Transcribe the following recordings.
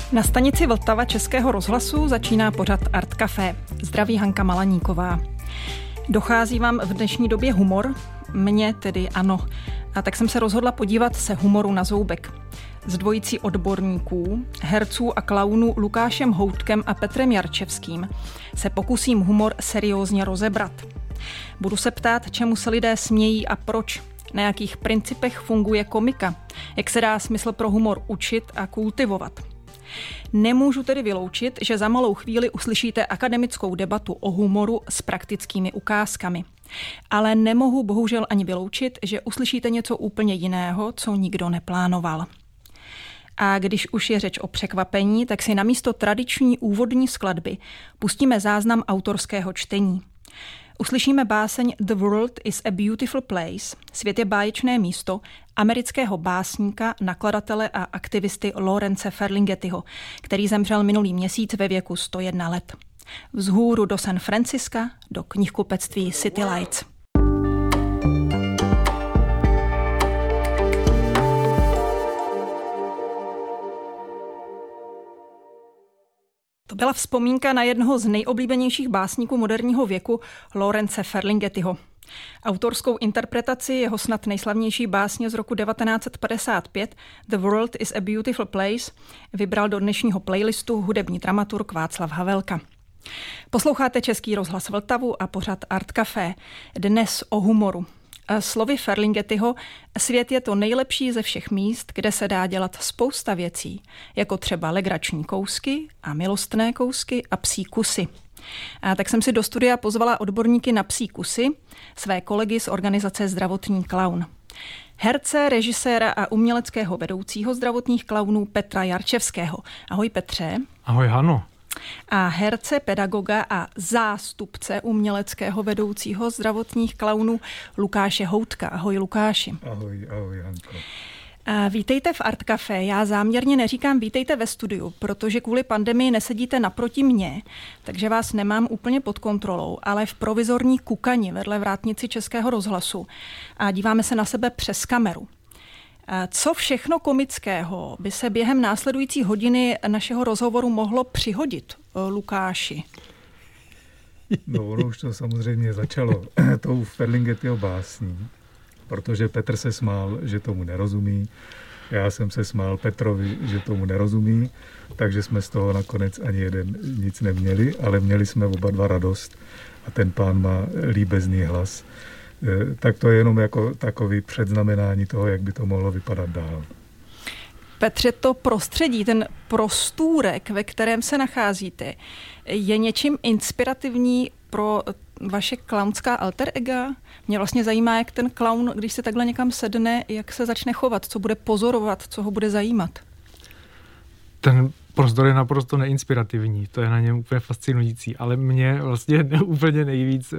Na stanici Vltava Českého rozhlasu začíná pořad Art Café. Zdraví Hanka Malaníková. Dochází vám v dnešní době humor? Mně tedy ano. A tak jsem se rozhodla podívat se humoru na zoubek. S dvojicí odborníků, herců a klaunů Lukášem Houtkem a Petrem Jarčevským se pokusím humor seriózně rozebrat. Budu se ptát, čemu se lidé smějí a proč, na jakých principech funguje komika, jak se dá smysl pro humor učit a kultivovat. Nemůžu tedy vyloučit, že za malou chvíli uslyšíte akademickou debatu o humoru s praktickými ukázkami. Ale nemohu bohužel ani vyloučit, že uslyšíte něco úplně jiného, co nikdo neplánoval. A když už je řeč o překvapení, tak si namísto tradiční úvodní skladby pustíme záznam autorského čtení. Uslyšíme báseň The World is a Beautiful Place, svět je báječné místo, amerického básníka, nakladatele a aktivisty Laurence Ferlinghettiho, který zemřel minulý měsíc ve věku 101 let. Vzhůru do San Franciska, do knihkupectví City Lights. To byla vzpomínka na jednoho z nejoblíbenějších básníků moderního věku, Laurence Ferlinghettiho. Autorskou interpretaci jeho snad nejslavnější básně z roku 1955 The World is a Beautiful Place vybral do dnešního playlistu hudební dramaturg Václav Havelka. Posloucháte Český rozhlas Vltavu a pořad Art Café. Dnes o humoru. Slovy Ferlinghettiho, svět je to nejlepší ze všech míst, kde se dá dělat spousta věcí, jako třeba legrační kousky a milostné kousky a psí kusy. A tak jsem si do studia pozvala odborníky na psí kusy, své kolegy z organizace Zdravotní klaun. Herce, režiséra a uměleckého vedoucího zdravotních klaunů Petra Jarčevského. Ahoj Petře. Ahoj Hano. A herce, pedagoga a zástupce uměleckého vedoucího zdravotních klaunů Lukáše Houtka. Ahoj Lukáši. Ahoj Hanko. Vítejte v Art Café. Já záměrně neříkám vítejte ve studiu, protože kvůli pandemii nesedíte naproti mně, takže vás nemám úplně pod kontrolou, ale v provizorní kukani vedle vrátnici Českého rozhlasu a díváme se na sebe přes kameru. Co všechno komického by se během následující hodiny našeho rozhovoru mohlo přihodit, Lukáši? No, ono už to samozřejmě začalo tou Ferlinghettiho básní, protože Petr se smál, že tomu nerozumí. Já jsem se smál Petrovi, že tomu nerozumí, takže jsme z toho nakonec ani jeden nic neměli, ale měli jsme oba dva radost a ten pán má líbezný hlas. Tak to je jenom jako takový předznamenání toho, jak by to mohlo vypadat dál. Petře, to prostředí, ten prostůrek, ve kterém se nacházíte, je něčím inspirativní pro vaše klaunská alter ega? Mě vlastně zajímá, jak ten klaun, když se takhle někam sedne, jak se začne chovat, co bude pozorovat, co ho bude zajímat. Ten prostor je naprosto neinspirativní, to je na něm úplně fascinující, ale mě vlastně úplně nejvíc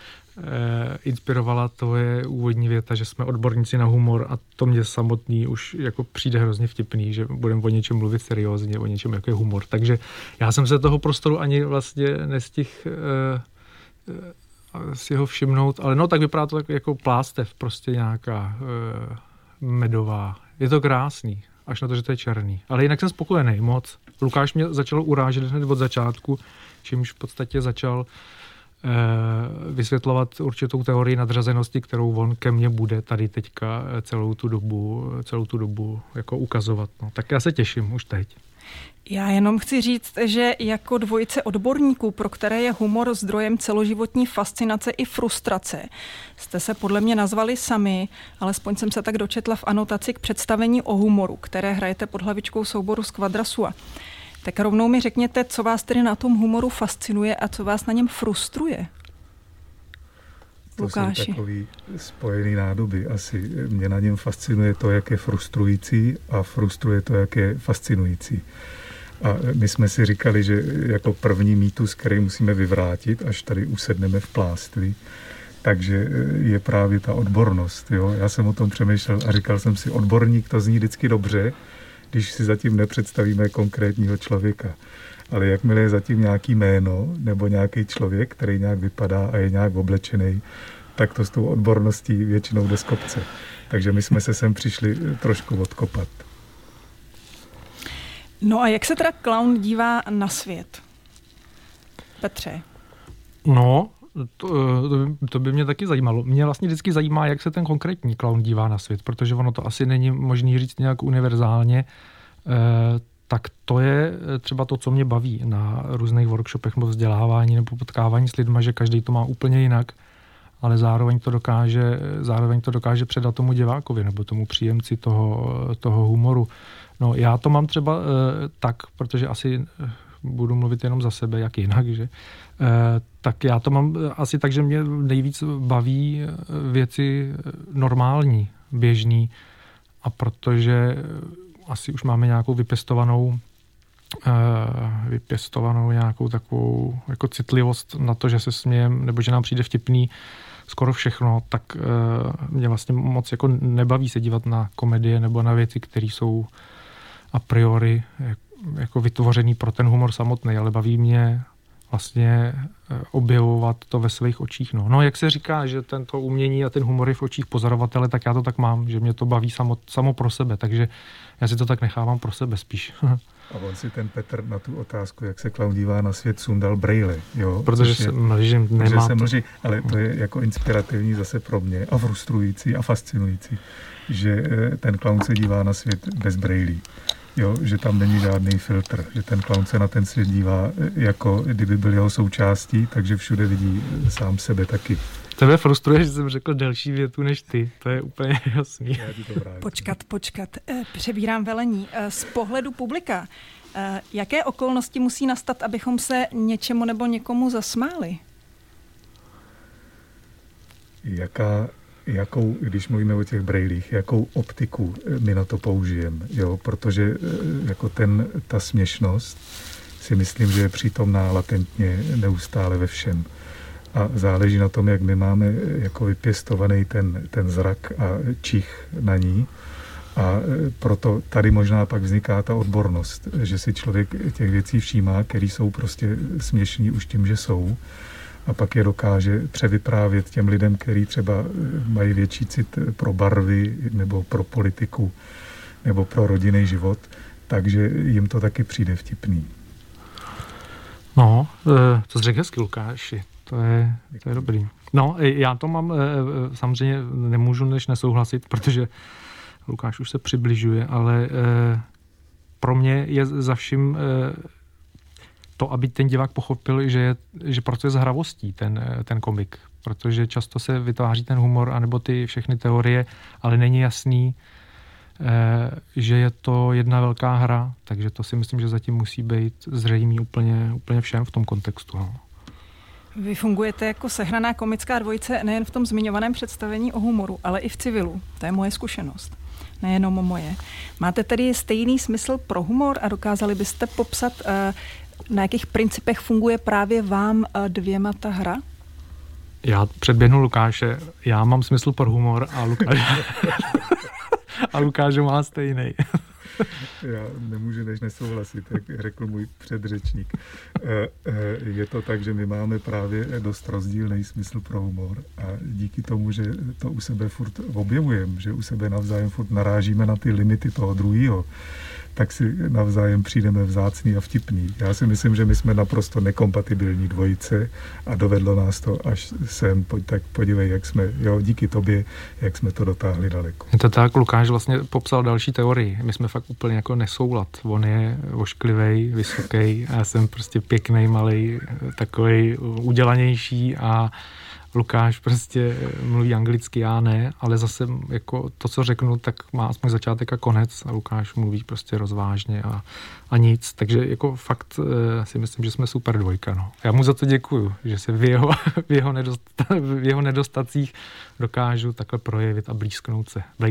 inspirovala to je úvodní věta, že jsme odborníci na humor a to mě samotný už jako přijde hrozně vtipný, že budeme o něčem mluvit seriózně, o něčem, jako je humor. Takže já jsem se toho prostoru ani vlastně nestihl si ho všimnout, ale no tak vypadá to tak jako plástev, prostě nějaká medová. Je to krásný, až na to, že to je černý. Ale jinak jsem spokojený moc. Lukáš mě začal urážet hned od začátku, čímž v podstatě začal vysvětlovat určitou teorii nadřazenosti, kterou on ke mně bude tady teďka celou tu dobu jako ukazovat. No, tak já se těším už teď. Já jenom chci říct, že jako dvojice odborníků, pro které je humor zdrojem celoživotní fascinace i frustrace, jste se podle mě nazvali sami, alespoň jsem se tak dočetla v anotaci k představení o humoru, které hrajete pod hlavičkou souboru z Quadrasua. Tak rovnou mi řekněte, co vás tedy na tom humoru fascinuje a co vás na něm frustruje. To Lukáši. jsou takový spojený nádoby. Asi mě na něm fascinuje to, jak je frustrující a frustruje to, jak je fascinující. A my jsme si říkali, že jako první mýtus, který musíme vyvrátit, až tady usedneme v plástvi, takže je právě ta odbornost. Jo? Já jsem o tom přemýšlel a říkal jsem si, odborník to zní vždycky dobře, když si zatím nepředstavíme konkrétního člověka. Ale jakmile je zatím nějaký jméno nebo nějaký člověk, který nějak vypadá a je nějak oblečený, tak to s tou odborností většinou jde z kopce. Takže my jsme se sem přišli trošku odkopat. No a jak se teda klaun dívá na svět? Petře? No, to by mě taky zajímalo. Mě vlastně vždycky zajímá, jak se ten konkrétní klaun dívá na svět, protože ono to asi není možný říct nějak univerzálně. Tak to je třeba to, co mě baví na různých workshopech nebo vzdělávání nebo potkávání s lidma, že každý to má úplně jinak, ale zároveň to dokáže předat tomu divákovi nebo tomu příjemci toho humoru. No, já to mám třeba tak, protože asi budu mluvit jenom za sebe, jak jinak, že? Tak já to mám asi tak, že mě nejvíc baví věci normální, běžný, a protože asi už máme nějakou vypěstovanou nějakou takovou jako citlivost na to, že se smějem, nebo že nám přijde vtipný skoro všechno, tak mě vlastně moc jako nebaví se dívat na komedie nebo na věci, které jsou a priori jako vytvořený pro ten humor samotný, ale baví mě vlastně objevovat to ve svých očích. No, jak se říká, že tento umění a ten humor je v očích pozorovatele, tak já to tak mám, že mě to baví samo pro sebe, takže já si to tak nechávám pro sebe spíš. A on si ten Petr na tu otázku, jak se klaun dívá na svět, sundal brejle, jo? Protože se mlží, ale to je jako inspirativní zase pro mě a frustrující a fascinující, že ten klaun se dívá na svět bez brejlí. Jo, že tam není žádný filtr, že ten klaun se na ten svět dívá, jako kdyby byl jeho součástí, takže všude vidí sám sebe taky. Tebe frustruje, že jsem řekl delší větu než ty, to je úplně jasný. Počkat, přebírám velení. Z pohledu publika, jaké okolnosti musí nastat, abychom se něčemu nebo někomu zasmáli? Jakou, když mluvíme o těch brejlích, jakou optiku my na to použijeme, jo, protože jako ta směšnost si myslím, že je přítomná latentně neustále ve všem. A záleží na tom, jak my máme jako vypěstovaný ten zrak a čich na ní. A proto tady možná pak vzniká ta odbornost, že si člověk těch věcí všímá, které jsou prostě směšný už tím, že jsou. A pak je dokáže převyprávět těm lidem, kteří třeba mají větší cit pro barvy nebo pro politiku nebo pro rodinný život, takže jim to taky přijde vtipný. No, to jsi řekl hezky, Lukáši. To je dobrý. No, já to mám, samozřejmě nemůžu než nesouhlasit, protože Lukáš už se přibližuje, ale pro mě je za vším to, aby ten divák pochopil, že proto je s hravostí ten komik, protože často se vytváří ten humor anebo ty všechny teorie, ale není jasný, že je to jedna velká hra, takže to si myslím, že zatím musí být zřejmý úplně všem v tom kontextu. No. Vy fungujete jako sehraná komická dvojice nejen v tom zmiňovaném představení o humoru, ale i v civilu. To je moje zkušenost. Nejenom moje. Máte tedy stejný smysl pro humor a dokázali byste popsat, na jakých principech funguje právě vám dvěma ta hra? Já předběhnu Lukáše. Já mám smysl pro humor a Lukáš má stejný. Já nemůžu než nesouhlasit, jak řekl můj předřečník. Je to tak, že my máme právě dost rozdílný smysl pro humor a díky tomu, že to u sebe furt objevujeme, že u sebe navzájem furt narážíme na ty limity toho druhého, tak si navzájem přijdeme vzácný a vtipný. Já si myslím, že my jsme naprosto nekompatibilní dvojice a dovedlo nás to až sem. Tak podívej, jak jsme, díky tobě, jak jsme to dotáhli daleko. Je to tak, Lukáš vlastně popsal další teorii. My jsme fakt úplně jako nesoulad. On je ošklivej, vysoký a já jsem prostě pěknej, malej, takovej udělanější a Lukáš prostě mluví anglicky, já ne, ale zase jako to, co řeknu, tak má aspoň začátek a konec a Lukáš mluví prostě rozvážně a nic, takže jako fakt si myslím, že jsme super dvojka, no. Já mu za to děkuju, že se v jeho nedostacích dokážu takhle projevit a blízknout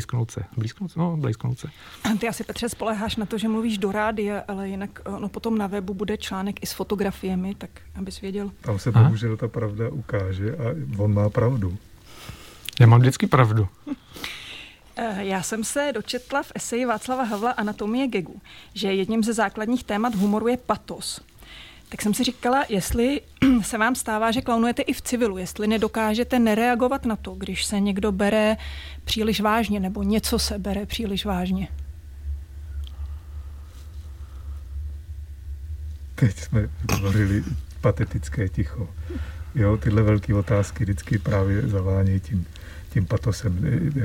se. Ty asi, Petře, spoléháš na to, že mluvíš do rádia, ale jinak potom na webu bude článek i s fotografiemi, tak abys věděl. Tam se bohužel ta pravda ukáže a on má pravdu. Já mám vždycky pravdu. Já jsem se dočetla v eseji Václava Havla Anatomie gagu, že jedním ze základních témat humoru je patos. Tak jsem si říkala, jestli se vám stává, že klaunujete i v civilu, jestli nedokážete nereagovat na to, když se někdo bere příliš vážně nebo něco se bere příliš vážně. teď jsme vytvořili patetické ticho. Jo, tyhle velké otázky vždycky právě zavánějí tím patosem.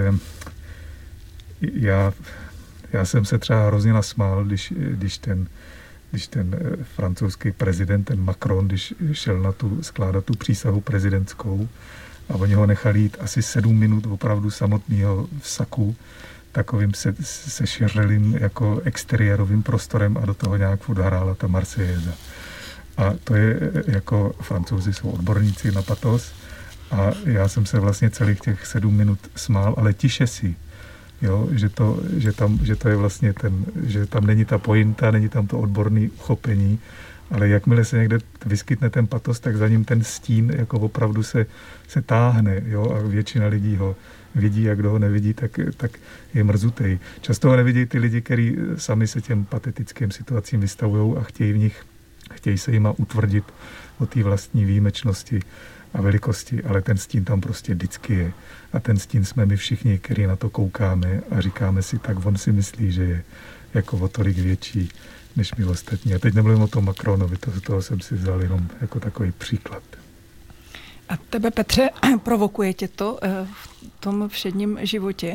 Já jsem se třeba hrozně nasmál, když ten francouzský prezident, ten Macron, když šel skládat tu přísahu prezidentskou a oni ho nechali jít asi 7 minut opravdu samotného v saku, takovým seširelým jako exteriérovým prostorem a do toho nějak furt hrála ta Marsejéza. A to je jako Francouzi jsou odborníci na patos a já jsem se vlastně celých těch 7 minut smál, ale tiše si. Jo, že to je vlastně že tam není ta pointa, není tam to odborné uchopení, ale jakmile se někde vyskytne ten patos, tak za ním ten stín jako opravdu se táhne, jo, a většina lidí ho vidí a kdo ho nevidí, tak je mrzutej. Často ho nevidí ty lidi, kteří sami se těm patetickým situacím vystavují a chtějí se jima utvrdit o té vlastní výjimečnosti a velikosti, ale ten stín tam prostě vždycky je. A ten stín jsme my všichni, kteří na to koukáme a říkáme si, tak on si myslí, že je jako o tolik větší než my ostatní. A teď nemluvím o tom Macronovi, toho jsem si vzal jenom jako takový příklad. A tebe, Petře, provokuje tě to v tom všedním životě?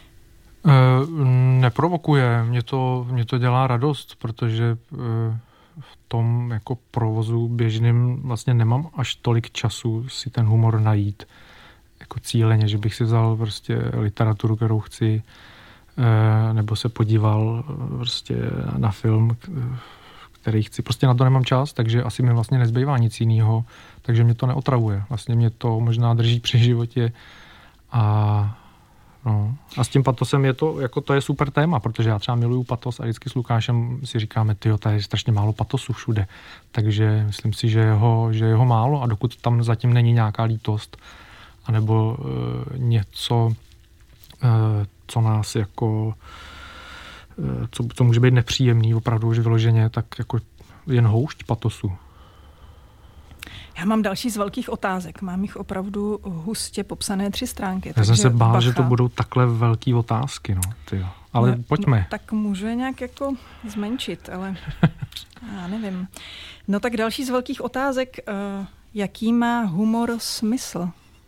Neprovokuje. Mě to dělá radost, protože v tom jako provozu běžným vlastně nemám až tolik času si ten humor najít jako cíleně, že bych si vzal prostě literaturu, kterou chci, nebo se podíval prostě na film, který chci. Prostě na to nemám čas, takže asi mi vlastně nezbývá nic jiného, takže mě to neotravuje. Vlastně mě to možná drží při životě a s tím patosem to je super téma, protože já třeba miluju patos a vždycky s Lukášem si říkáme, tady je strašně málo patosu všude. Takže myslím si, že je ho málo a dokud tam zatím není nějaká lítost anebo něco, co nás jako co může být nepříjemný opravdu už vyloženě, tak jako jen houšť patosu. Já mám další z velkých otázek. Mám jich opravdu hustě popsané 3 stránky. Já jsem se bál, že to budou takhle velké otázky. Ale pojďme. No, tak můžu je nějak jako zmenšit, ale já nevím. No tak další z velkých otázek. Jaký má humor smysl?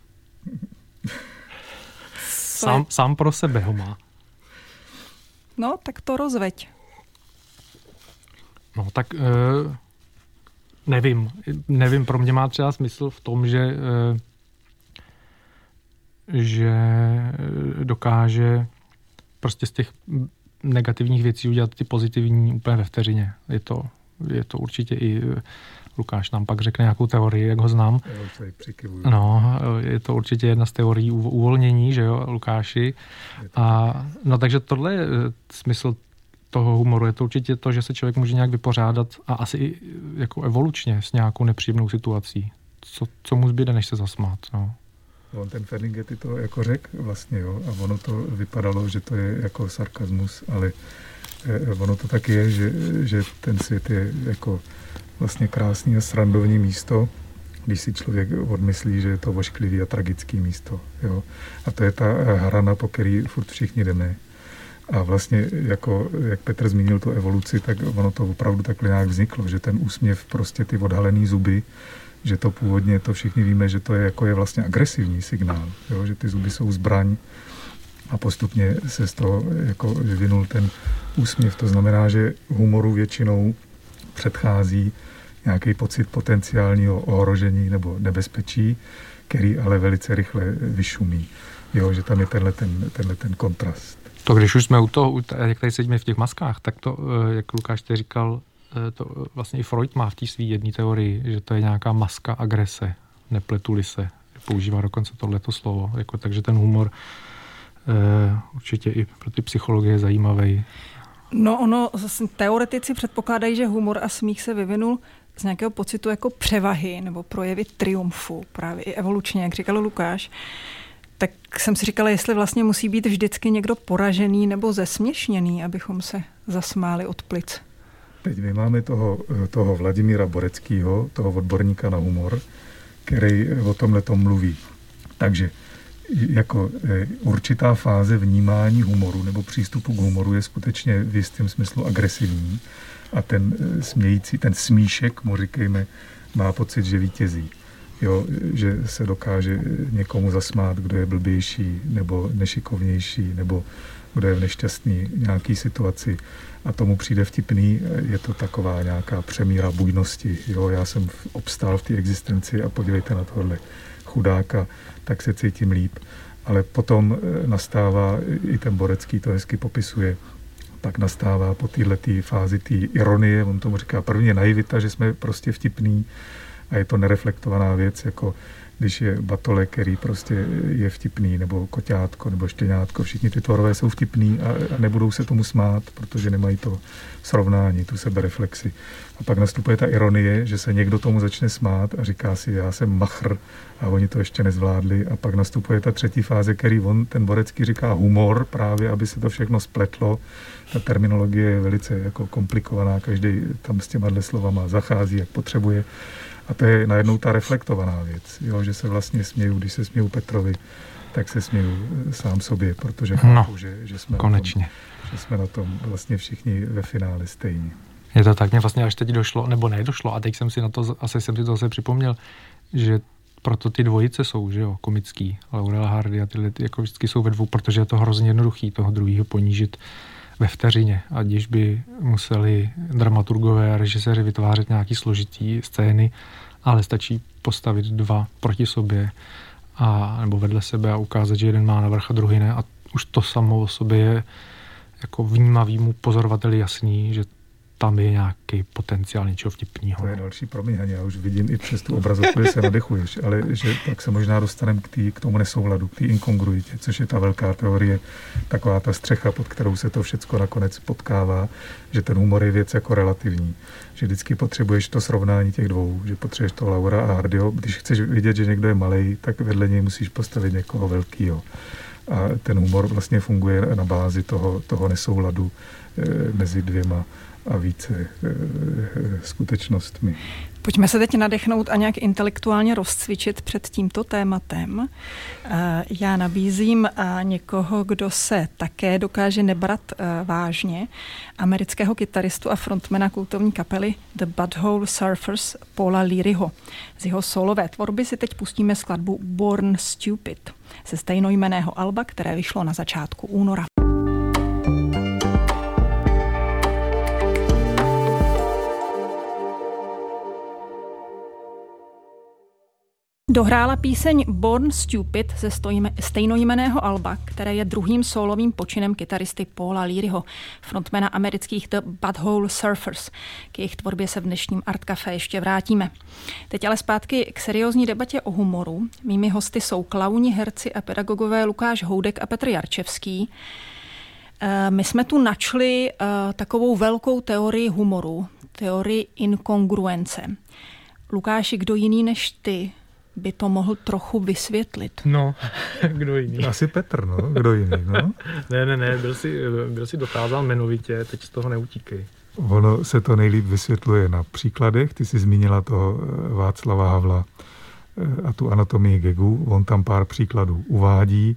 Sám pro sebe ho má. No, tak to rozveď. No, tak nevím, pro mě má třeba smysl v tom, že dokáže prostě z těch negativních věcí udělat ty pozitivní úplně ve vteřině. Je to určitě i Lukáš nám pak řekne nějakou teorii, jak ho znám. No, je to určitě jedna z teorií uvolnění, že jo, Lukáši. Takže tohle je smysl toho humoru. Je to určitě to, že se člověk může nějak vypořádat a asi i jako evolučně s nějakou nepříjemnou situací. Co mu zbyde, než se zasmát, no. On ten Ferlinghetti to jako řekl vlastně, jo, a ono to vypadalo, že to je jako sarkazmus, ale ono to tak je, že ten svět je jako vlastně krásný a srandovní místo, když si člověk odmyslí, že je to ošklivý a tragický místo, jo. A to je ta hrana, po který furt všichni jdeme. A vlastně, jako, jak Petr zmínil tu evoluci, tak ono to opravdu takhle nějak vzniklo, že ten úsměv, prostě ty odhalený zuby, že to původně, to všichni víme, že to je vlastně agresivní signál, jo, že ty zuby jsou zbraň a postupně se z toho jako vyvinul ten úsměv. To znamená, že humoru většinou předchází nějaký pocit potenciálního ohrožení nebo nebezpečí, který ale velice rychle vyšumí. Jo, že tam je tenhle ten kontrast. To když už jsme u toho, jak tady sedíme v těch maskách, tak to, jak Lukáš teď říkal, to vlastně i Freud má v té svý jedné teorii, že to je nějaká maska agrese, nepletuli se. Používá dokonce tohleto slovo. Takže ten humor určitě i pro ty psychologie je zajímavý. No teoretici předpokládají, že humor a smích se vyvinul z nějakého pocitu jako převahy nebo projevy triumfu, právě i evolučně, jak říkal Lukáš. Tak jsem si říkala, jestli vlastně musí být vždycky někdo poražený nebo zesměšněný, abychom se zasmáli od plic. Teď my máme toho Vladimíra Boreckýho, toho odborníka na humor, který o tomhletom mluví. Takže jako určitá fáze vnímání humoru nebo přístupu k humoru je skutečně v jistém smyslu agresivní a ten smějící, ten smíšek, mu říkejme, má pocit, že vítězí. Jo, že se dokáže někomu zasmát, kdo je blbější nebo nešikovnější nebo kdo je v nešťastný nějaký situaci a tomu přijde vtipný, je to taková nějaká přemíra bujnosti. Jo, já jsem obstál v té existenci a podívejte na tohle chudáka, tak se cítím líp. Ale potom nastává, i ten Borecký to hezky popisuje, tak nastává po této fázi té ironie, on tomu říká prvně naivita, že jsme prostě vtipný a je to nereflektovaná věc, jako když je batole, který prostě je vtipný, nebo koťátko, nebo štěňátko, všichni ty tvorové jsou vtipný a nebudou se tomu smát, protože nemají to srovnání, tu sebereflexi. A pak nastupuje ta ironie, že se někdo tomu začne smát a říká si, já jsem machr a oni to ještě nezvládli. A pak nastupuje ta třetí fáze, který ten Borecký říká humor, právě aby se to všechno spletlo. Ta terminologie je velice jako komplikovaná, každý tam s těma slovama zachází, jak potřebuje. A to je najednou ta reflektovaná věc, jo, že se vlastně směju, když se směju Petrovi, tak se směju sám sobě, protože chápu, že jsme konečně. Že jsme na tom vlastně všichni ve finále stejní. Je to tak, mě vlastně až teď došlo, nebo nedošlo, a teď jsem si na to, asi jsem si to zase připomněl, že proto ty dvojice jsou, že jo, komický, Laurel Hardy a tyhle jako vždycky jsou ve dvou, protože je to hrozně jednoduchý toho druhého ponížit ve vteřině. A když by museli dramaturgové a režiséři vytvářet nějaký složitý scény, ale stačí postavit dva proti sobě nebo vedle sebe a ukázat, že jeden má navrch a druhý ne. A už to samo o sobě je jako vnímavýmu pozorovateli jasný, že tam je nějaký potenciál něčeho vtipného. To je další promiň, já už vidím i přes tu obrazovku, že se nadechuješ, ale že tak se možná dostaneme k tomu nesouladu, k té inkongruitě, což je ta velká teorie, taková ta střecha, pod kterou se to všecko nakonec potkává, že ten humor je věc jako relativní, že vždycky potřebuješ to srovnání těch dvou, že potřebuješ to Laura a Hardyho, když chceš vidět, že někdo je malej, tak vedle něj musíš postavit někoho velkýho. A ten humor vlastně funguje na bázi toho nesouladu mezi dvěma a více skutečnostmi. Pojďme se teď nadechnout a nějak intelektuálně rozcvičit před tímto tématem. Já nabízím někoho, kdo se také dokáže nebrat vážně, amerického kytaristu a frontmana kultovní kapely The Butthole Surfers Paula Learyho. Z jeho solové tvorby si teď pustíme skladbu Born Stupid ze stejnojmenného alba, které vyšlo na začátku února. Dohrála píseň Born Stupid ze stejnojmenného alba, které je druhým sólovým počinem kytaristy Paula Learyho, frontmana amerických The Butthole Surfers. K jejich tvorbě se v dnešním Art Café ještě vrátíme. Teď ale zpátky k seriózní debatě o humoru. Mými hosty jsou klauni, herci a pedagogové Lukáš Houdek a Petr Jarčevský. My jsme tu načli takovou velkou teorii humoru, teorii inkongruence. Lukáši, kdo jiný než ty by to mohl trochu vysvětlit? No, kdo jiný? Asi Petr, no, kdo jiný, no? Ne, byl si dokázal jmenovitě, teď z toho neutíkej. Ono se to nejlíp vysvětluje na příkladech, ty jsi zmínila toho Václava Havla a tu anatomii gagu, on tam pár příkladů uvádí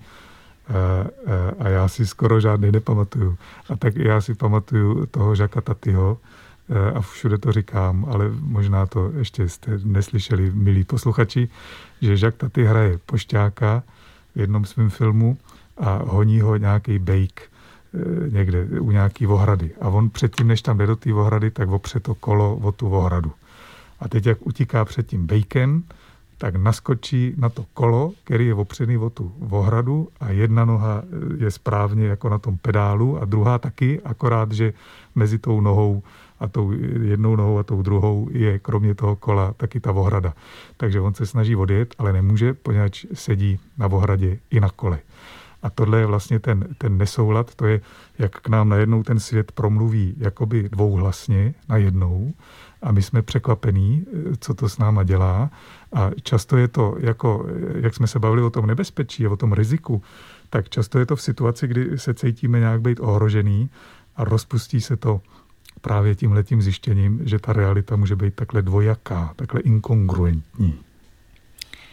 a já si skoro žádný nepamatuju. A tak já si pamatuju toho Jacquesa Tatyho, a všude to říkám, ale možná to ještě jste neslyšeli, milí posluchači, že Jacques Tati hraje pošťáka v jednom svém filmu a honí ho nějaký bejk někde u nějaký ohrady. A on předtím, než tam jde do té ohrady, tak opře to kolo o tu ohradu. A teď, jak utíká před tím bejkem, tak naskočí na to kolo, který je opřený o tu ohradu a jedna noha je správně jako na tom pedálu a druhá taky, akorát, že mezi tou nohou a tou jednou nohou a tou druhou je kromě toho kola taky ta ohrada. Takže on se snaží odjet, ale nemůže, poněvadž sedí na ohradě i na kole. A tohle je vlastně ten nesoulad, to je, jak k nám najednou ten svět promluví jakoby dvouhlasně najednou a my jsme překvapení, co to s náma dělá. A často je to, jako, jak jsme se bavili o tom nebezpečí a o tom riziku, tak často je to v situaci, kdy se cítíme nějak být ohrožený a rozpustí se to právě tímhletím zjištěním, že ta realita může být takhle dvojaká, takhle inkongruentní.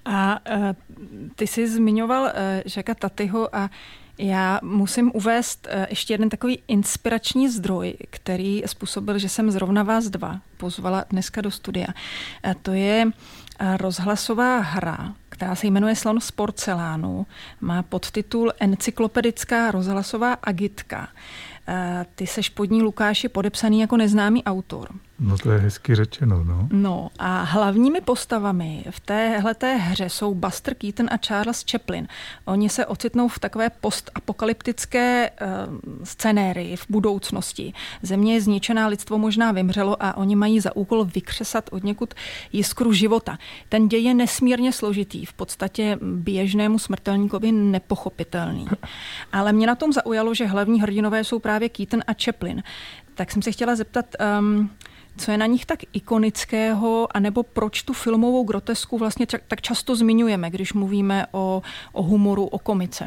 A ty jsi zmiňoval Jacquesa Tatyho a já musím uvést ještě jeden takový inspirační zdroj, který způsobil, že jsem zrovna vás dva pozvala dneska do studia. To je rozhlasová hra, která se jmenuje Slon z porcelánu. Má podtitul Encyklopedická rozhlasová agitka. Ty seš pod ní, Lukáši, podepsaný jako neznámý autor. No to je hezky řečeno, no. No a hlavními postavami v téhleté hře jsou Buster Keaton a Charles Chaplin. Oni se ocitnou v takové postapokalyptické scenérii v budoucnosti. Země je zničená, lidstvo možná vymřelo a oni mají za úkol vykřesat odněkud jiskru života. Ten děj je nesmírně složitý, v podstatě běžnému smrtelníkovi nepochopitelný. Ale mě na tom zaujalo, že hlavní hrdinové jsou právě Keaton a Chaplin. Tak jsem se chtěla zeptat, co je na nich tak ikonického, anebo proč tu filmovou grotesku vlastně tak často zmiňujeme, když mluvíme o humoru, o komice?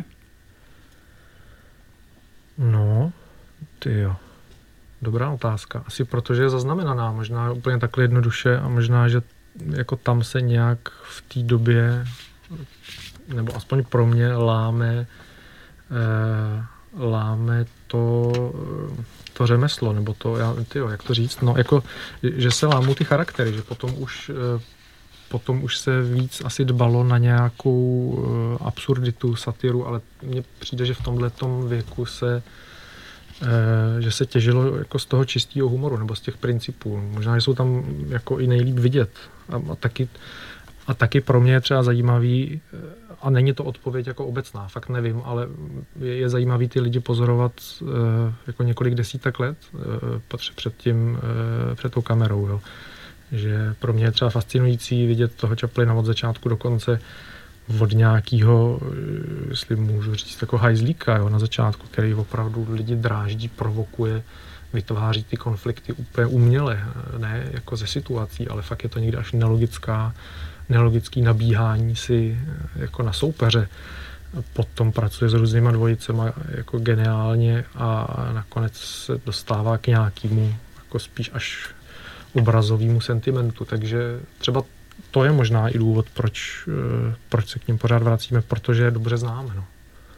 No, tyjo. Dobrá otázka. Asi protože je zaznamenaná, možná úplně takhle jednoduše a možná, že jako tam se nějak v té době, nebo aspoň pro mě, láme to řemeslo, nebo to, jak to říct, no jako, že se lámou ty charaktery, že potom už se víc asi dbalo na nějakou absurditu, satiru, ale mně přijde, že v tomhletom věku že se těžilo jako z toho čistého humoru, nebo z těch principů. Možná, že jsou tam jako i nejlíp vidět. A taky pro mě je třeba zajímavý, a není to odpověď jako obecná, fakt nevím, ale je zajímavý ty lidi pozorovat jako několik desítek let před tou kamerou. Jo. Že pro mě je třeba fascinující vidět toho Chaplina od začátku do konce, od nějakého, jestli můžu říct, jako hajzlíka, jo, na začátku, který opravdu lidi dráždí, provokuje, vytváří ty konflikty úplně uměle, ne jako ze situací, ale fakt je to někdy až nelogický nabíhání si jako na soupeře. Potom pracuje s různýma dvojicema jako geniálně a nakonec se dostává k nějakému jako spíš až obrazovému sentimentu. Takže třeba to je možná i důvod, proč se k ním pořád vracíme, protože je dobře známe. No.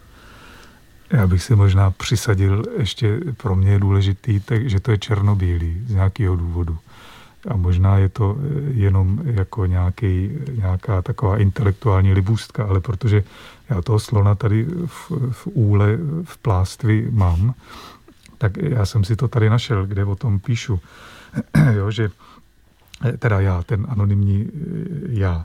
Já bych si možná přisadil, ještě pro mě je důležitý, že to je černobílý z nějakého důvodu. A možná je to jenom jako nějaká taková intelektuální libůstka, ale protože já toho slona tady v úle, v plástvi mám, tak já jsem si to tady našel, kde o tom píšu. Jo, že teda já, ten anonymní já.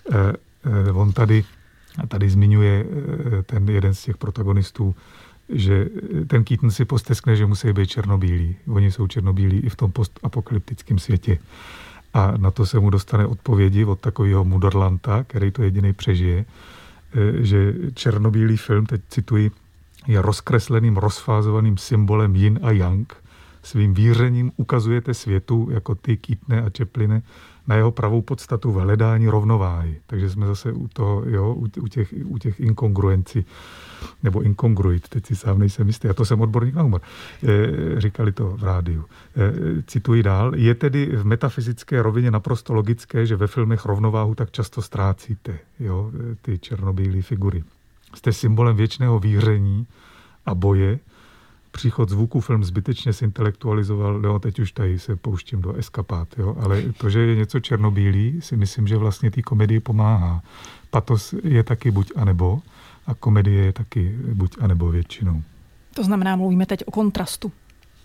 On tady zmiňuje ten jeden z těch protagonistů, že ten Keaton si posteskne, že musí být černobílí. Oni jsou černobílí i v tom postapokalyptickém světě. A na to se mu dostane odpovědi od takového mudrlanta, který to jediný přežije, že černobílý film, teď cituji, je rozkresleným, rozfázovaným symbolem yin a yang. Svým vířením ukazujete světu, jako ty, Keatone a Chapline, na jeho pravou podstatu v hledání rovnováhy. Takže jsme zase u toho, jo, u těch inkongruencí, nebo inkongruit, teď si sám nejsem jistý, a to jsem odborník na humor. Říkali to v rádiu. Cituji dál. Je tedy v metafyzické rovině naprosto logické, že ve filmech rovnováhu tak často ztrácíte, jo, ty černobílé figury. Jste symbolem věčného víření a boje. Příchod zvuku film zbytečně zintelektualizoval, no teď už tady se pouštím do eskapát, jo, ale to, že je něco černobílý, si myslím, že vlastně té komedii pomáhá. Patos je taky buď a nebo, a komedie je taky buď a nebo většinou. To znamená, mluvíme teď o kontrastu.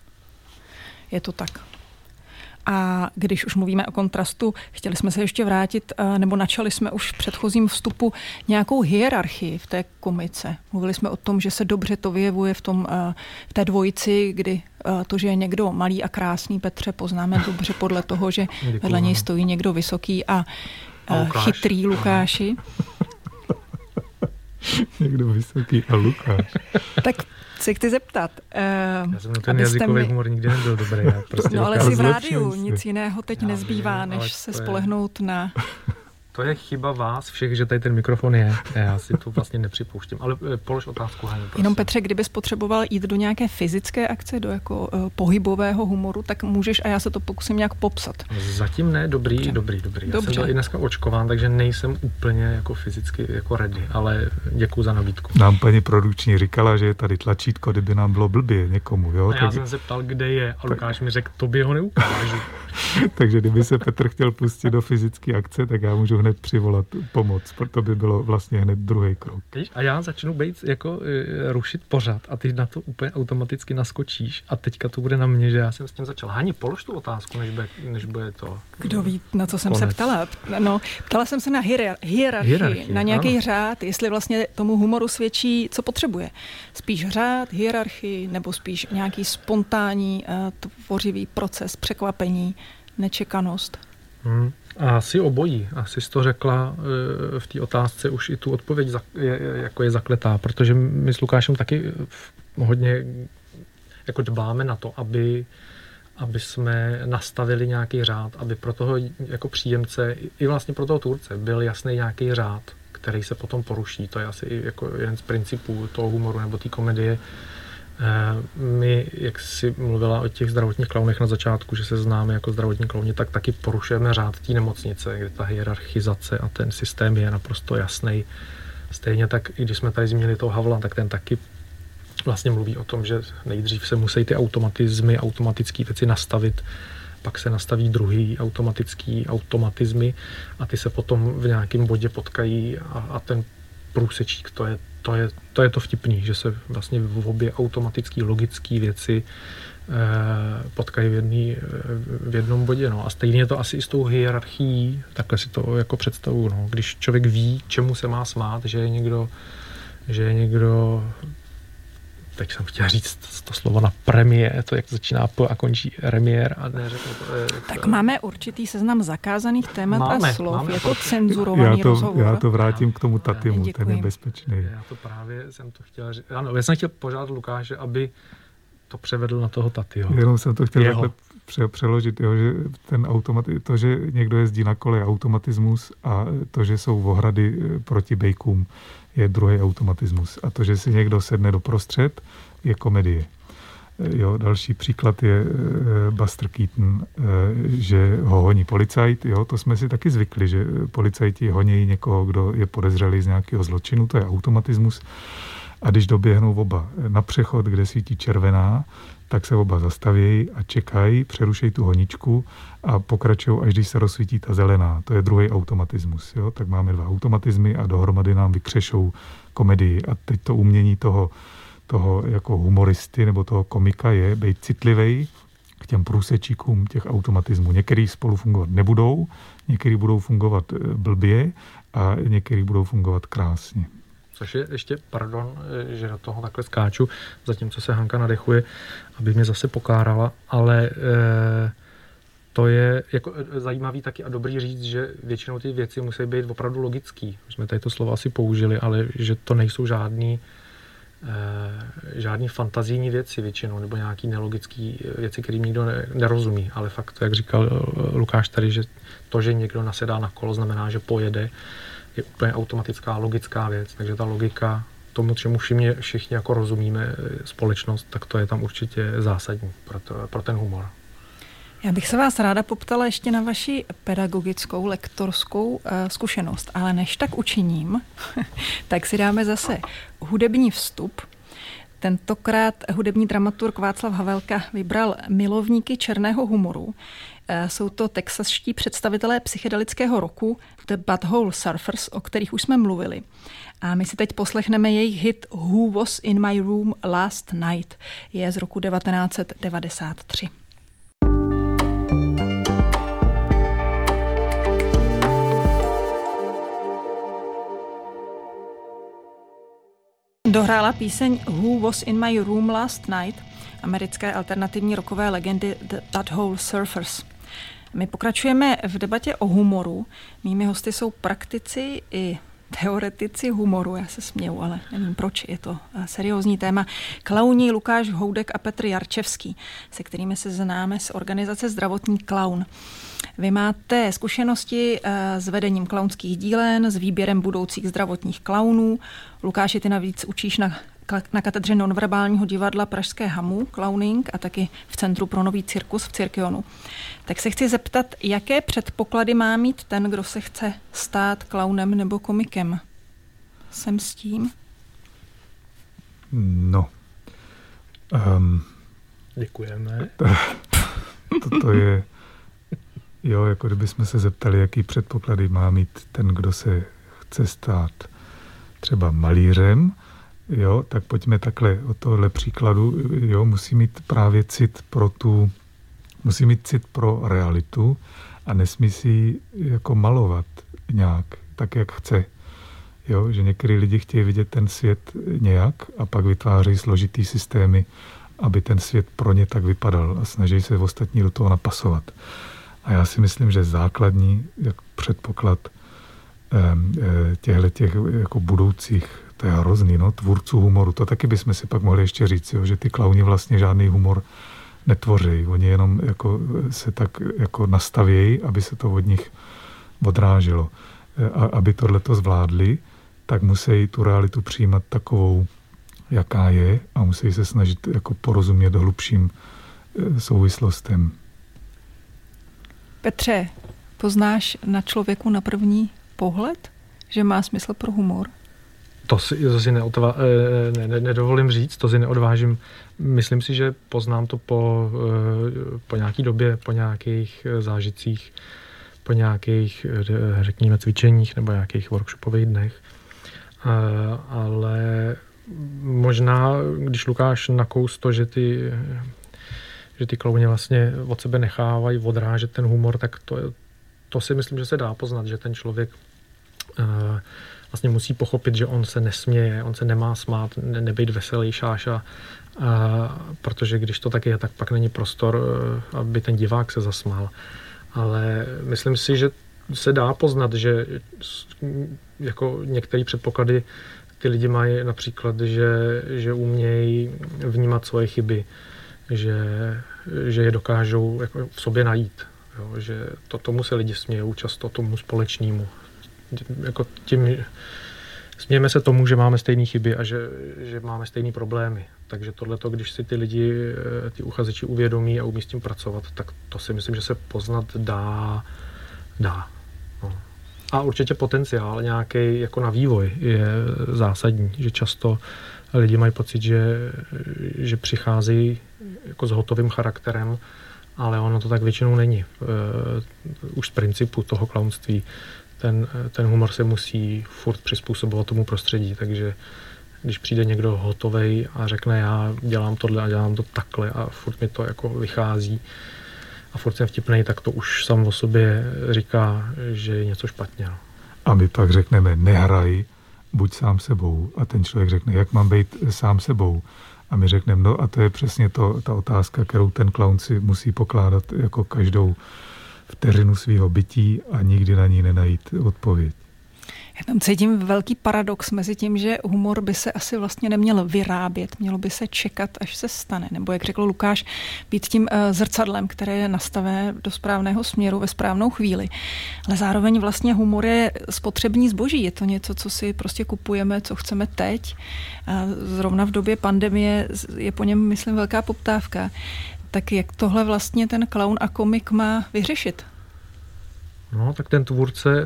Je to tak. A když už mluvíme o kontrastu, chtěli jsme se ještě vrátit, nebo načali jsme už v předchozím vstupu nějakou hierarchii v té komice. Mluvili jsme o tom, že se dobře to vyjevuje v té dvojici, kdy to, že je někdo malý a krásný, Petře, poznáme dobře podle toho, že vedle něj stojí někdo vysoký a chytrý, Lukáši. Někdo vysoký a Lukáš. Tak se chci zeptat. Já jsem ten jazykový humor nikdy nebyl dobrý. Prostě no ale jsi v rádiu, nic jiného teď nezbývá, než se spolehnout na To je chyba vás všech, že tady ten mikrofon je. Já si to vlastně nepřipouštím. Ale polož otázku, Hani, prosím. Jenom Petře, kdybys potřeboval jít do nějaké fyzické akce, do jako pohybového humoru, tak můžeš a já se to pokusím nějak popsat. Zatím ne, dobrý. Já jsem byl i dneska očkován, takže nejsem úplně jako fyzicky jako ready, ale děkuju za nabídku. Nám paní produkční říkala, že je tady tlačítko, kdyby nám bylo blbě někomu. Jo? A já jsem se ptal, kde je a Lukáš mi řekl, tobě ho neukážu. Takže kdyby se Petr chtěl pustit do fyzické akce, tak já můžu hned přivolat pomoc, proto by bylo vlastně hned druhý krok. A já začnu být jako rušit pořad a ty na to úplně automaticky naskočíš a teďka to bude na mě, že já jsem s tím začal. Hani, polož tu otázku, než bude to. Kdo ví, na co jsem se ptala? No, ptala jsem se na hierarchii, na nějaký řád, jestli vlastně tomu humoru svědčí, co potřebuje. Spíš řád, hierarchii, nebo spíš nějaký spontánní, tvořivý proces, překvapení, nečekanost. Asi obojí. Asi jsi to řekla v té otázce, už i tu odpověď jako je zakletá, protože my s Lukášem taky hodně jako dbáme na to, aby jsme nastavili nějaký řád, aby pro toho jako příjemce i vlastně pro toho tvůrce byl jasný nějaký řád, který se potom poruší. To je asi jako jeden z principů toho humoru nebo té komedie. My, jak jsi mluvila o těch zdravotních klaunech na začátku, že se známe jako zdravotní klauni, tak taky porušujeme řád té nemocnice, kde ta hierarchizace a ten systém je naprosto jasný. Stejně tak, i když jsme tady zmínili toho Havla, tak ten taky vlastně mluví o tom, že nejdřív se musí ty automatické věci nastavit, pak se nastaví druhý automatizmy a ty se potom v nějakém bodě potkají a ten průsečík, to je to vtipný, že se vlastně v obě automatické, logické věci potkají v jednom bodě. No. A stejně je to asi i s tou hierarchií, takhle si to jako představuju. No. Když člověk ví, čemu se má smát, že je někdo teď jsem chtěl říct to slovo na premiér, to jak začíná P a končí remiér a neřeknu to. Tak máme určitý seznam zakázaných témat a slov, je to cenzurovaný rozhovor. Já to vrátím k tomu Tatimu, ten je bezpečný. Já to právě jsem to chtěl říct. Ano, já jsem chtěl požádat Lukáše, aby to převedl na toho Tatyho. Jenom jsem to chtěl takhle přeložit, jo, že to, že někdo jezdí na kole, je automatismus a to, že jsou ohrady proti bejkům, je druhý automatismus. A to, že si někdo sedne doprostřed, je komedie. Jo, další příklad je Buster Keaton, že ho honí policajt. Jo, to jsme si taky zvykli, že policajti honí někoho, kdo je podezřelý z nějakého zločinu, to je automatismus. A když doběhnou oba na přechod, kde svítí červená, tak se oba zastaví a čekají, přerušejí tu honičku a pokračují, až když se rozsvítí ta zelená. To je druhý automatismus. Jo? Tak máme dva automatizmy a dohromady nám vykřešou komedii. A teď to umění toho jako humoristy nebo toho komika je být citlivej k těm průsečíkům těch automatismů. Některý spolu fungovat nebudou, některý budou fungovat blbě a některý budou fungovat krásně. Což je ještě, pardon, že do toho takhle skáču, zatímco se Hanka nadechuje, aby mě zase pokárala, ale to je jako zajímavý taky a dobrý říct, že většinou ty věci musí být opravdu logický. Už jsme tady to slovo asi použili, ale že to nejsou žádný fantazijní věci většinou, nebo nějaký nelogický věci, kterým nikdo nerozumí. Ale fakt, jak říkal Lukáš tady, že to, že někdo nasedá na kolo, znamená, že pojede, je úplně automatická, logická věc. Takže ta logika, tomu, čemu všichni jako rozumíme společnost, tak to je tam určitě zásadní pro ten humor. Já bych se vás ráda poptala ještě na vaši pedagogickou, lektorskou zkušenost, ale než tak učiním, tak si dáme zase hudební vstup. Tentokrát hudební dramaturg Václav Havelka vybral milovníky černého humoru. Jsou to texašští představitelé psychedelického rocku The Butthole Surfers, o kterých už jsme mluvili. A my si teď poslechneme jejich hit Who Was in My Room Last Night. Je z roku 1993. Dohrála píseň Who Was in My Room Last Night americké alternativní rockové legendy The Butthole Surfers. My pokračujeme v debatě o humoru. Mými hosty jsou praktici i teoretici humoru. Já se směju, ale nevím proč, je to seriózní téma. Klauni Lukáš Houdek a Petr Jarčevský, se kterými se známe z organizace Zdravotní klaun. Vy máte zkušenosti s vedením klaunských dílen, s výběrem budoucích zdravotních klaunů. Lukáši, ty navíc učíš na katedře nonverbálního divadla Pražské Hamu, clowning, a taky v Centru pro nový cirkus v Cirkionu. Tak se chci zeptat, jaké předpoklady má mít ten, kdo se chce stát klaunem nebo komikem? Jsem s tím? No. Děkujeme. To je, jo, jako kdybychom se zeptali, jaký předpoklady má mít ten, kdo se chce stát třeba malířem, jo, tak pojďme takhle od tohohle příkladu, jo, musí mít právě musí mít cit pro realitu a nesmí si jako malovat nějak, tak jak chce. Jo, že některý lidi chtějí vidět ten svět nějak a pak vytváří složitý systémy, aby ten svět pro ně tak vypadal a snaží se ostatní do toho napasovat. A já si myslím, že základní předpoklad těch jako budoucích, to je hrozný, no, tvůrců humoru, to taky bychom si pak mohli ještě říct, jo, že ty klauni vlastně žádný humor netvoří. Oni jenom jako se tak jako nastavějí, aby se to od nich odráželo. A aby tohleto zvládli, tak musí tu realitu přijímat takovou, jaká je, a musí se snažit jako porozumět hlubším souvislostem. Petře, poznáš na člověku na první pohled, že má smysl pro humor? To si nedovolím říct, to si neodvážím. Myslím si, že poznám to po nějaký době, po nějakých zážitcích, po nějakých, řekněme, cvičeních nebo nějakých workshopových dnech. Ale možná, když Lukáš nakous to, že ty klauni vlastně od sebe nechávají odrážet ten humor, tak to si myslím, že se dá poznat, že ten člověk vlastně musí pochopit, že on se nesměje, on se nemá smát, nebejt veselý šáša, protože když to tak je, tak pak není prostor, aby ten divák se zasmál. Ale myslím si, že se dá poznat, že jako některé předpoklady ty lidi mají například, že umějí vnímat svoje chyby, že je dokážou jako v sobě najít. Jo, že tomu se lidi smějou často, tomu společnému. Jako smějeme se tomu, že máme stejné chyby a že máme stejné problémy. Takže tohleto, když si ty lidi, ty uchazeči uvědomí a umí s tím pracovat, tak to si myslím, že se poznat dá. No. A určitě potenciál nějaký jako na vývoj je zásadní, že často lidi mají pocit, že přicházejí jako s hotovým charakterem, ale ono to tak většinou není. Už z principu toho klaunství ten humor se musí furt přizpůsobovat tomu prostředí, takže když přijde někdo hotovej a řekne, já dělám tohle a dělám to takhle a furt mi to jako vychází a furt jsem vtipnej, tak to už sám o sobě říká, že je něco špatně. No. A my pak řekneme, nehraj, buď sám sebou. A ten člověk řekne, jak mám být sám sebou. A my řekneme, no a to je přesně ta otázka, kterou ten klaun si musí pokládat jako každou vteřinu svého bytí a nikdy na ní nenajít odpověď. Já tam cítím velký paradox mezi tím, že humor by se asi vlastně neměl vyrábět, mělo by se čekat, až se stane. Nebo jak řekl Lukáš, být tím zrcadlem, které je nastavené do správného směru ve správnou chvíli. Ale zároveň vlastně humor je spotřební zboží. Je to něco, co si prostě kupujeme, co chceme teď. A zrovna v době pandemie je po něm, myslím, velká poptávka. Tak jak tohle vlastně ten klaun a komik má vyřešit? No, tak ten tvůrce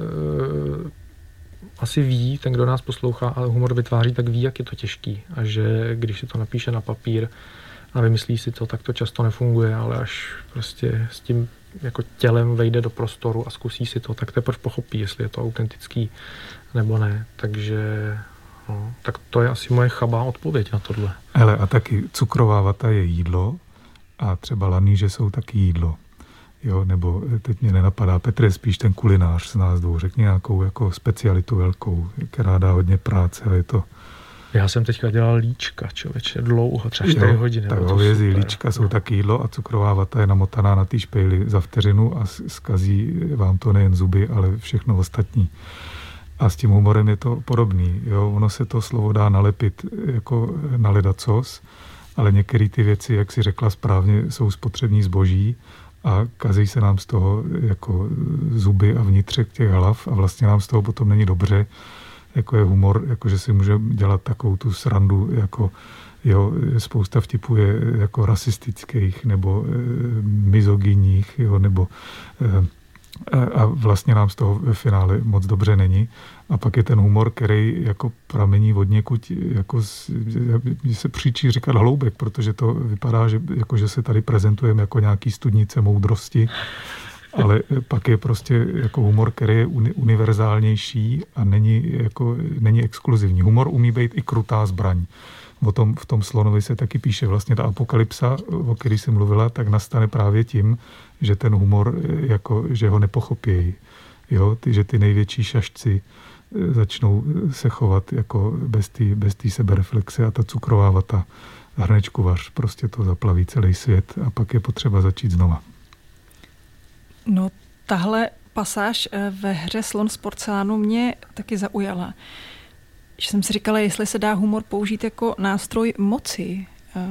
asi ví, ten, kdo nás poslouchá a humor vytváří, tak ví, jak je to těžký. A že když si to napíše na papír a vymyslí si to, tak to často nefunguje, ale až prostě s tím jako tělem vejde do prostoru a zkusí si to, tak teprve pochopí, jestli je to autentický nebo ne. Takže no, tak to je asi moje chabá odpověď na tohle. Hele, a taky cukrová vata je jídlo a třeba laníže jsou taky jídlo. Jo, nebo teď mě nenapadá, Petr je spíš ten kulinář z nás dvou, řekni nějakou jako specialitu velkou, která dá hodně práce a je to... Já jsem teďka dělal líčka, člověče, dlouho, třeba 4 hodiny. Tak hovězí líčka jsou taky jídlo a cukrová vata je namotaná na té špejli za vteřinu a zkazí vám to nejen zuby, ale všechno ostatní. A s tím humorem je to podobný. Jo? Ono se to slovo dá nalepit jako na ledacos, ale některé ty věci, jak si řekla správně, jsou spotřební zboží a kazí se nám z toho jako zuby a vnitřek těch hlav a vlastně nám z toho potom není dobře, jako je humor, jako že si můžeme dělat takovou tu srandu, jako jo, spousta vtipů je jako rasistických nebo mizogyních, jo, nebo a vlastně nám z toho ve finále moc dobře není. A pak je ten humor, který jako pramení od někud, jako se příčí říkat hloubek, protože to vypadá, že se tady prezentujeme jako nějaký studnice moudrosti, ale pak je prostě jako humor, který je univerzálnější a není exkluzivní. Humor umí být i krutá zbraň. V tom Slonovi se taky píše, vlastně ta apokalypsa, o který jsi mluvila, tak nastane právě tím, že ten humor, jako, že ho nepochopějí. Jo? Že ty největší šašci začnou se chovat jako bez té sebereflexe a ta cukrová vata, hrnečkuvař, prostě to zaplaví celý svět a pak je potřeba začít znova. No, tahle pasáž ve hře Slon z porcelánu mě taky zaujala. Že jsem si říkala, jestli se dá humor použít jako nástroj moci.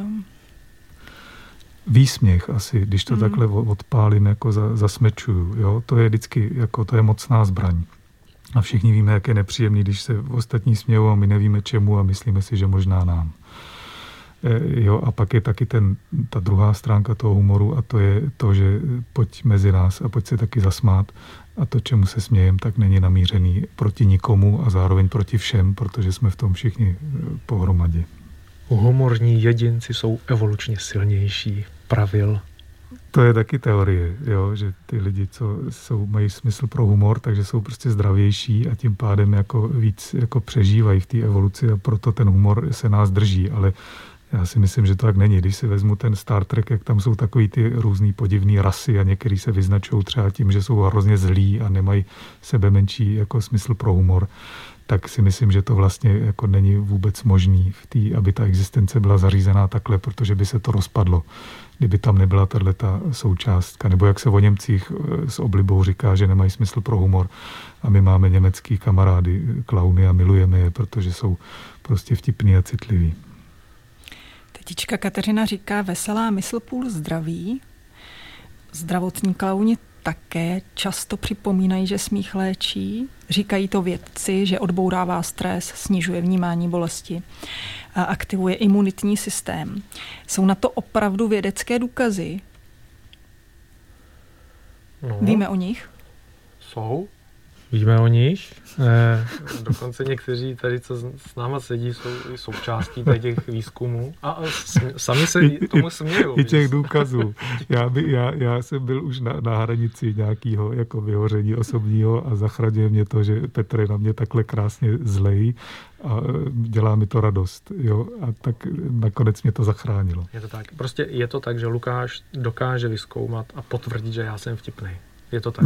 Výsměch asi, když to takhle odpálím, jako zasmečuju. Jo? To je vždycky, jako to je mocná zbraň. A všichni víme, jak je nepříjemný, když se ostatní smějou a my nevíme čemu a myslíme si, že možná nám. Jo, a pak je taky ta druhá stránka toho humoru a to je to, že pojď mezi nás a pojď se taky zasmát a to, čemu se smějem, tak není namířený proti nikomu a zároveň proti všem, protože jsme v tom všichni pohromadě. Humorní jedinci jsou evolučně silnější, pravil. To je taky teorie, jo, že ty lidi, co mají smysl pro humor, takže jsou prostě zdravější a tím pádem jako víc jako přežívají v té evoluci a proto ten humor se nás drží, ale já si myslím, že to tak není. Když si vezmu ten Star Trek, jak tam jsou takový ty různý podivný rasy a některý se vyznačují třeba tím, že jsou hrozně zlí a nemají sebe menší jako smysl pro humor, tak si myslím, že to vlastně jako není vůbec možný, aby ta existence byla zařízená takhle, protože by se to rozpadlo, kdyby tam nebyla tato součástka. Nebo jak se o Němcích s oblibou říká, že nemají smysl pro humor a my máme německý kamarády, klauny a milujeme je, protože jsou prostě vtipný a citliví. Tetička Kateřina říká, veselá mysl půl zdraví. Zdravotní klauni také často připomínají, že smích léčí. Říkají to vědci, že odbourává stres, snižuje vnímání bolesti a aktivuje imunitní systém. Jsou na to opravdu vědecké důkazy? No, víme o nich? Jsou. Víme o nich. Dokonce někteří tady, co s náma sedí, jsou i součástí těch výzkumů. A sami se tomu smějou. I těch důkazů. Já jsem byl už na hranici nějakého jako vyhoření osobního a zachraňuje mě to, že Petr je na mě takhle krásně zlej a dělá mi to radost. Jo? A tak nakonec mě to zachránilo. Je to tak. Prostě je to tak, že Lukáš dokáže vyzkoumat a potvrdit, že já jsem vtipnej. Je to tak.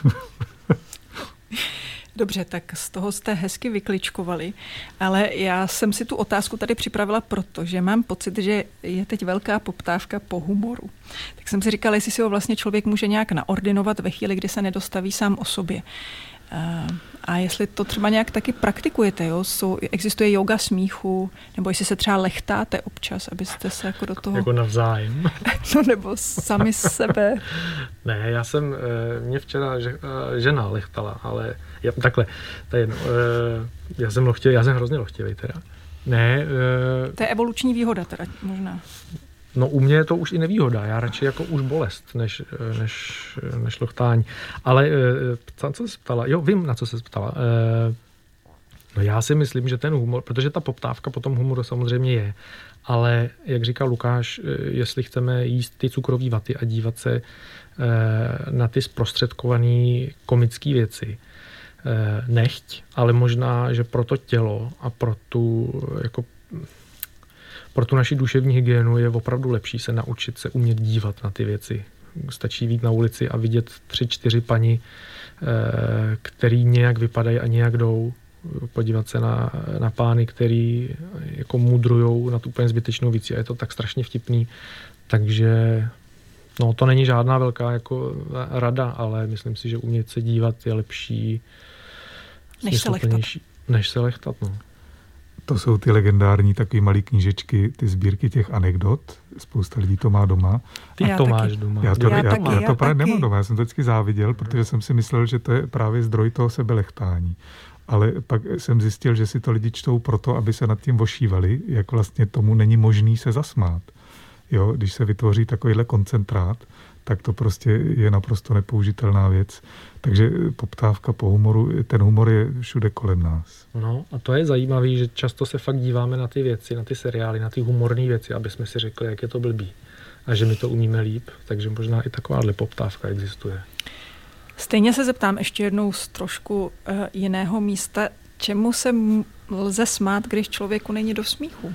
Dobře, tak z toho jste hezky vykličkovali, ale já jsem si tu otázku tady připravila, protože mám pocit, že je teď velká poptávka po humoru. Tak jsem si říkala, jestli si ho vlastně člověk může nějak naordinovat ve chvíli, kdy se nedostaví sám o sobě. A jestli to třeba nějak taky praktikujete, jo? Existuje yoga smíchu, nebo jestli se třeba lechtáte občas, abyste se jako do toho... Jako navzájem. No nebo sami sebe. Ne, mě včera žena lechtala, ale takhle, to je jedno. Já jsem hrozně lochtivý teda. Ne. To je evoluční výhoda teda možná. No u mě je to už i nevýhoda, já radši jako už bolest, než lochtání. Ale co se ptala? Jo, vím, na co se ptala. No já si myslím, že ten humor, protože ta poptávka po tom humoru samozřejmě je, ale jak říkal Lukáš, jestli chceme jíst ty cukrový vaty a dívat se na ty zprostředkované komické věci, nechť, ale možná, že pro to tělo a pro tu naši duševní hygienu je opravdu lepší se naučit se umět dívat na ty věci. Stačí vyjít na ulici a vidět 3-4 paní, který nějak vypadají a nějak jdou. Podívat se na pány, který jako mudrujou na tu úplně zbytečnou věc. A je to tak strašně vtipný. Takže no, to není žádná velká jako rada, ale myslím si, že umět se dívat je lepší. Než se lechtat. Než se lechtat, no. to jsou ty legendární takový malý knížečky, ty sbírky těch anekdot. Spousta lidí to má doma. Ty to máš doma. Já to právě nemám doma. Já jsem to vždycky záviděl, protože jsem si myslel, že to je právě zdroj toho sebelechtání. Ale pak jsem zjistil, že si to lidi čtou proto, aby se nad tím vošívali, jak vlastně tomu není možný se zasmát. Jo, když se vytvoří takovýhle koncentrát, tak to prostě je naprosto nepoužitelná věc. Takže poptávka po humoru, ten humor je všude kolem nás. No a to je zajímavé, že často se fakt díváme na ty věci, na ty seriály, na ty humorné věci, aby jsme si řekli, jak je to blbý. A že my to umíme líp, takže možná i takováhle poptávka existuje. Stejně se zeptám ještě jednou z trošku jiného místa. Čemu se lze smát, když člověku není do smíchu?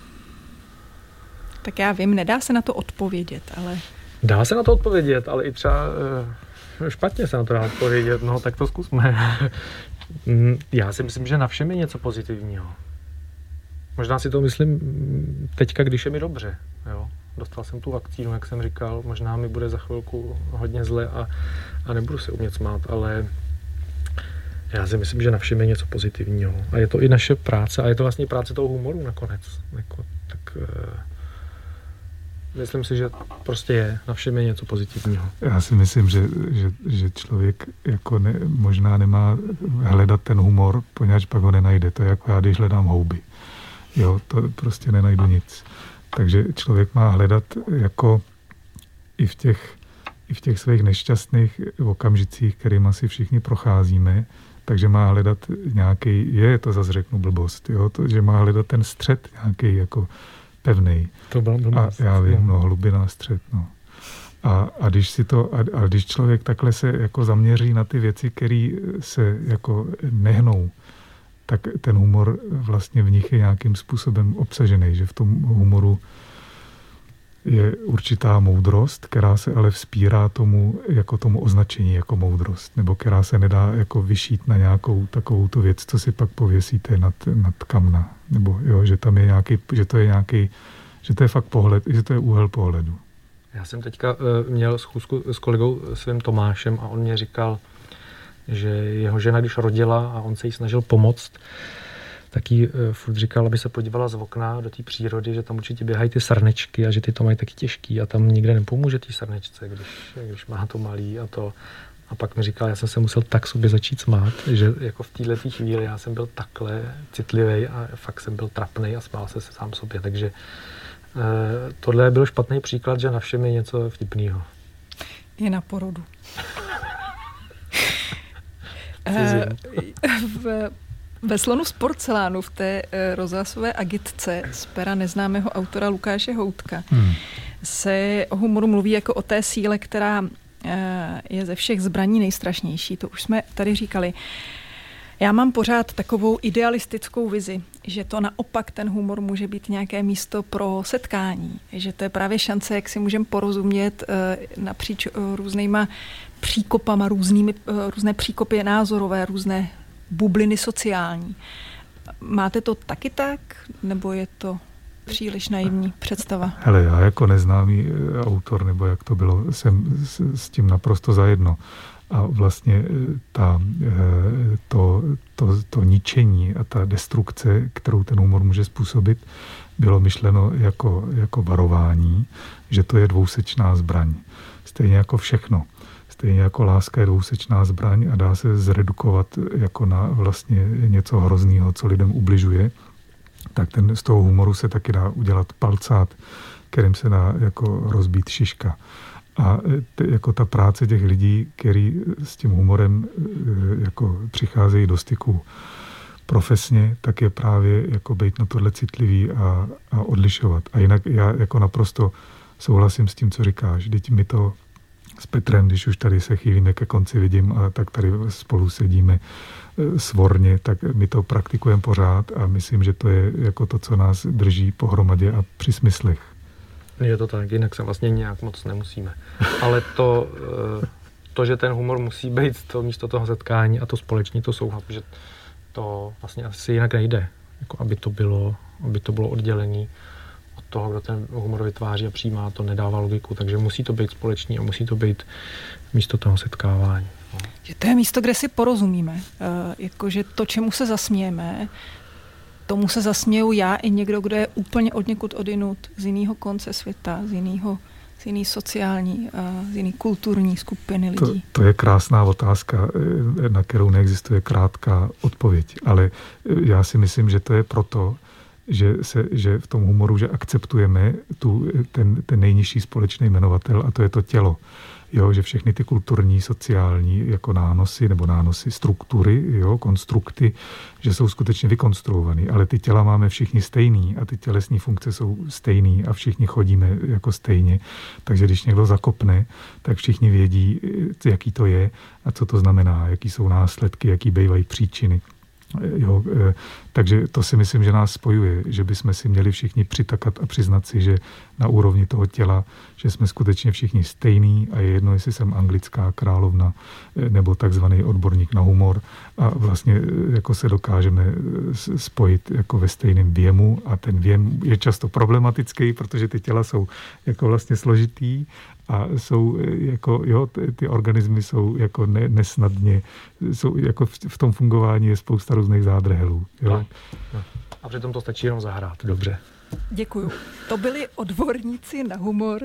Tak já vím, nedá se na to odpovědět, ale... Dá se na to odpovědět, ale i třeba špatně se na to dá odpovědět, no tak to zkusme. Já si myslím, že na všem je něco pozitivního. Možná si to myslím teďka, když je mi dobře. Jo? Dostal jsem tu vakcínu, jak jsem říkal, možná mi bude za chvilku hodně zle a nebudu se umět smát, ale já si myslím, že na všem je něco pozitivního. A je to i naše práce a je to vlastně práce toho humoru nakonec. Myslím si, že prostě je. Na všem je něco pozitivního. Já si myslím, že člověk jako možná nemá hledat ten humor, poněvadž pak ho nenajde. To je jako já, když hledám houby. Jo, to prostě nenajdu nic. Takže člověk má hledat jako i v těch svých nešťastných okamžicích, kterými si všichni procházíme, takže má hledat nějaký, to zase řeknu blbost, jo, že má hledat ten střed nějaký jako pevnej. To byl blbost. A já vím, hlubina, střed, no. A když člověk takhle se jako zaměří na ty věci, které se jako nehnou, tak ten humor vlastně v nich je nějakým způsobem obsažený, že v tom humoru je určitá moudrost, která se ale vzpírá tomu označení jako moudrost, nebo která se nedá jako vyšít na nějakou takovou tu věc, co si pak pověsíte nad kamna, nebo jo, že tam je nějaký, že to je fakt pohled, že to je úhel pohledu. Já jsem teďka měl schůzku s kolegou svým Tomášem a on mě říkal, že jeho žena, když rodila a on se jí snažil pomoct, tak jí furt říkal, aby se podívala z okna do té přírody, že tam určitě běhají ty srnečky a že ty to mají taky těžký a tam nikde nepomůže té srnečce, když má to malý a to. A pak mi říkal, já jsem se musel tak sobě začít smát, že jako v této chvíli já jsem byl takhle citlivý a fakt jsem byl trapnej a smál se sám sobě. Takže tohle byl špatný příklad, že na všem je něco vtipného. Je na porodu. Ve Slonu z porcelánu v té rozhlasové agitce z pera neznámého autora Lukáše Houtka se o humoru mluví jako o té síle, která je ze všech zbraní nejstrašnější. To už jsme tady říkali. Já mám pořád takovou idealistickou vizi, že to naopak ten humor může být nějaké místo pro setkání, že to je právě šance, jak si můžeme porozumět napříč různýma příkopama, různé příkopy názorové, různé bubliny sociální. Máte to taky tak, nebo je to příliš naivní představa? Hele, já jako neznámý autor, nebo jak to bylo, jsem s tím naprosto zajedno. A vlastně to ničení a ta destrukce, kterou ten humor může způsobit, bylo myšleno jako varování, že to je dvousečná zbraň. Stejně jako všechno. Stejně jako láska je dvousečná zbraň a dá se zredukovat jako na vlastně něco hrozného, co lidem ubližuje, tak z toho humoru se taky dá udělat palcát, kterým se dá jako rozbít šiška. A jako ta práce těch lidí, kteří s tím humorem jako přicházejí do styku profesně, tak je právě jako být na tohle citlivý a odlišovat. A jinak já jako naprosto souhlasím s tím, co říkáš. Vždyť my to s Petrem, když už tady se chýlíme ke konci, vidím, a tak tady spolu sedíme svorně, tak my to praktikujeme pořád a myslím, že to je jako to, co nás drží pohromadě a při smyslech. Je to tak, jinak se vlastně nějak moc nemusíme. Ale to, že ten humor musí být to místo toho setkání a to společný, to souhlas, že to vlastně asi jinak nejde. Jako aby to bylo oddělený od toho, kdo ten humor vytváří a přijímá, to nedává logiku. Takže musí to být společný a musí to být místo toho setkávání. Že to je místo, kde si porozumíme. Jakože to, čemu se zasmějeme, tomu se zasměju já i někdo, kdo je úplně odněkud odinut, z jiného konce světa, z jiný sociální a z jiný kulturní skupiny lidí? To je krásná otázka, na kterou neexistuje krátká odpověď, ale já si myslím, že to je proto, že v tom humoru, že akceptujeme ten nejnižší společný jmenovatel, a to je to tělo. Jo, že všechny ty kulturní, sociální jako nánosy struktury, jo, konstrukty, že jsou skutečně vykonstruovaný, ale ty těla máme všichni stejný a ty tělesní funkce jsou stejný a všichni chodíme jako stejně. Takže když někdo zakopne, tak všichni vědí, jaký to je a co to znamená, jaký jsou následky, jaký bývají příčiny. Jo, takže to si myslím, že nás spojuje, že bychom si měli všichni přitakat a přiznat si, že na úrovni toho těla, že jsme skutečně všichni stejný a je jedno, jestli jsem anglická královna nebo takzvaný odborník na humor a vlastně jako se dokážeme spojit jako ve stejném věmu a ten věm je často problematický, protože ty těla jsou jako vlastně složitý a jsou jako, jo, ty organismy jsou jako nesnadně, jsou jako v tom fungování je spousta různých zádrhelů. Jo? No. A přitom to stačí jenom zahrát. Dobře. Děkuju. To byli odborníci na humor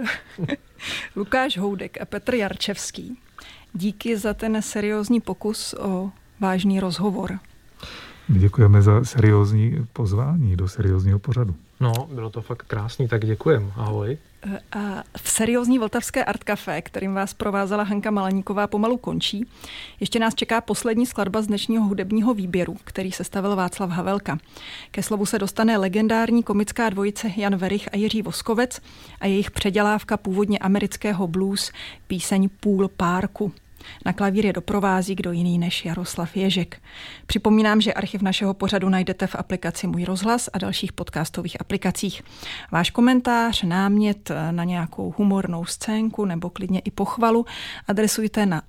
Lukáš Houdek a Petr Jarčevský. Díky za ten seriózní pokus o vážný rozhovor. My děkujeme za seriózní pozvání do seriózního pořadu. No, bylo to fakt krásný, tak děkujem. Ahoj. A v seriózní vltavské Art Café, kterým vás provázela Hanka Malaníková, pomalu končí. Ještě nás čeká poslední skladba z dnešního hudebního výběru, který sestavil Václav Havelka. Ke slovu se dostane legendární komická dvojice Jan Werich a Jiří Voskovec a jejich předělávka původně amerického blues, píseň Půl párku. Na klavír je doprovází kdo jiný než Jaroslav Ježek. Připomínám, že archiv našeho pořadu najdete v aplikaci Můj rozhlas a dalších podcastových aplikacích. Váš komentář, námět na nějakou humornou scénku nebo klidně i pochvalu adresujte na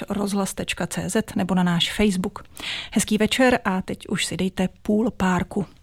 artcafe@rozhlas.cz nebo na náš Facebook. Hezký večer a teď už si dejte Půl párku.